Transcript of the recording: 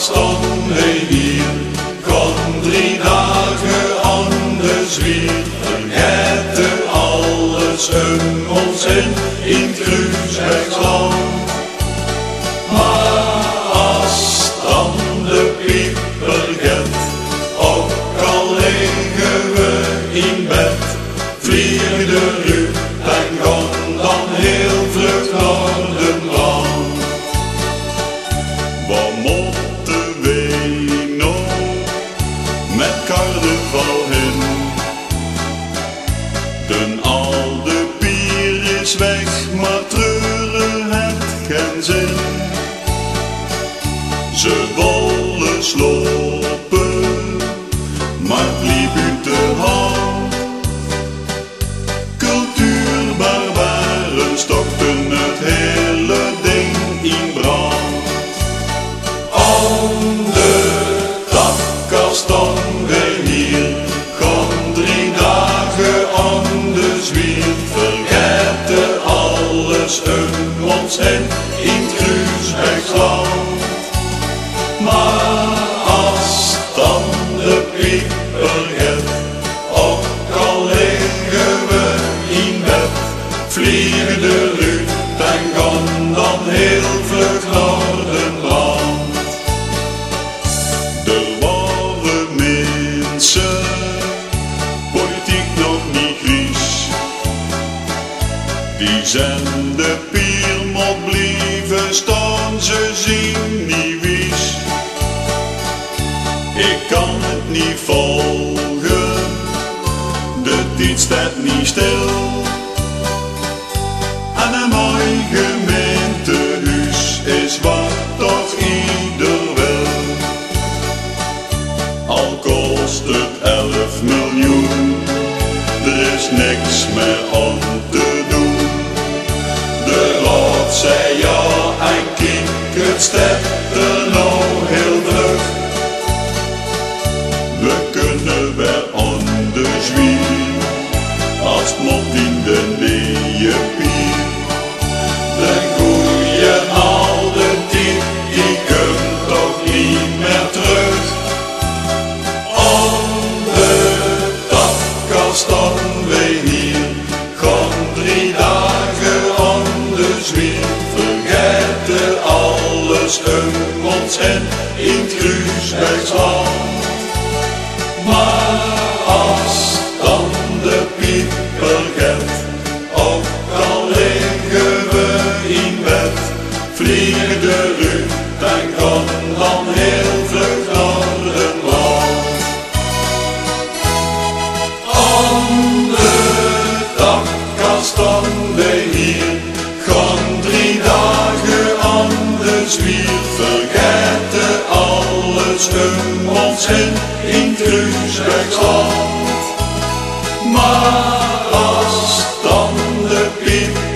stonden wij hier, kon 3 dagen aan de zwier. Vergeten alles ons in het Kruisbergsland. Maar als dan de pieper gaat, ook al liggen we in bed, vliegen de ruut en gaan dan heel vlug naar de brand. Wat moeten wij nou met carnaval in? De oude pier is weg, maar treuren heeft geen zin. Ze willen slopen, maar het liep uit de hand. Cultuurbarbaren stokten het hele ding in brand. Aan de takkast stonden wij hier, gaan 3 dagen aan de zwier. Vergeten alles ons in het Kruisbergsland. Maar als dan de pieper gaat, ook al liggen we in bed, vliegen de ruut en gaan dan heel vlug naar de brand. Er waren mensen, politiek nog niet gries, die zijn de pier moet blijven staan, ze zien niet wies. Ik kan het niet volgen, de tijd staat niet stil. En een mooi gemeentehuis is wat toch ieder wil. Al kost het 11 miljoen, er is niks meer aan te doen. De raad zei ja en kijk, het staat er nou heel vlug. We kunnen weer aan de zwier, als het mot in de nieuwe pier. De goeie oude tijd, die komt toch niet meer terug. Aan de takkast stonden wij hier, gaan 3 dagen aan de zwier. Vergeten alles ons in het Kruisbergsland. Maar als dan de pieper gaat, ook al liggen we in bed, vliegen de ruut en gaan dan heel vlug naar de brand. Aan de takkast stonden wij hier, gaan 3 dagen aan de zwier. Vergeten alles ons in het Kruisbergsland. Maar als dan de piep